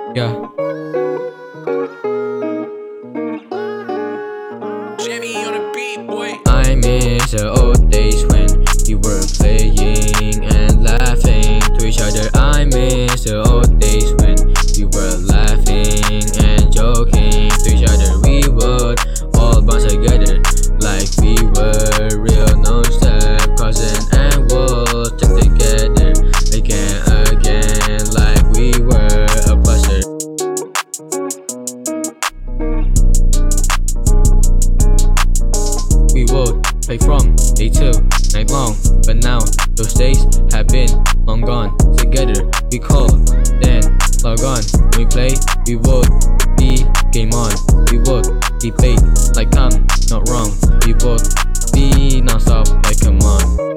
Yeah. Chevy on the beat, boy. I miss the old days when we were playing and laughing to each other. I miss the old days when we were laughing and joking to each other. We would all bounce together like we were real no-step cousin, and we'll stick together again like we were a buster. We would play from day till night long, but now those days have been long gone. Together we call, then log on. When we play, we would be game on. We would debate like I'm not wrong. We would be non-stop like come on.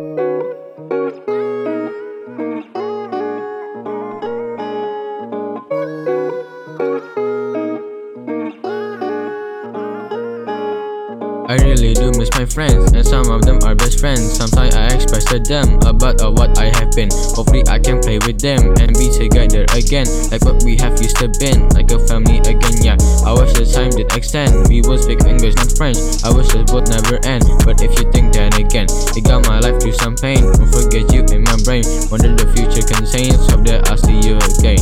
I really do miss my friends, and some of them are best friends. Sometimes I express to them about what I have been. Hopefully I can play with them and be together again, like what we have used to been, like a family again. Yeah, I wish the time did extend. We would speak English, not French. I wish it would never end. But if you think then again, it got my life through some pain. Won't forget you in my brain. Wonder the future contains. Hope that I'll see you again.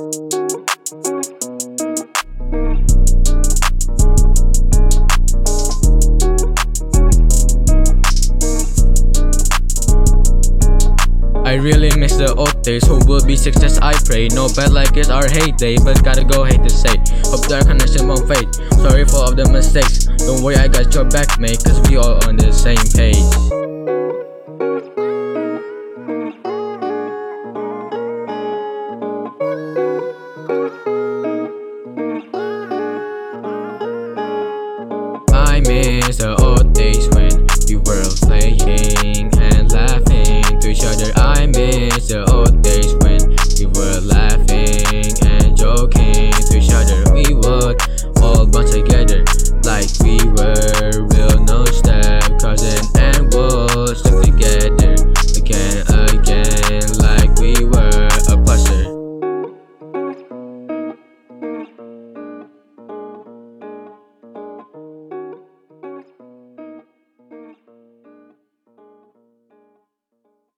I really miss the old days. Who will be success, I pray. No bad like it's our heyday, but gotta go hate to say. Hope that our connection won't fade. Sorry for all the mistakes. Don't worry, I got your back, mate, cause we all on the same page.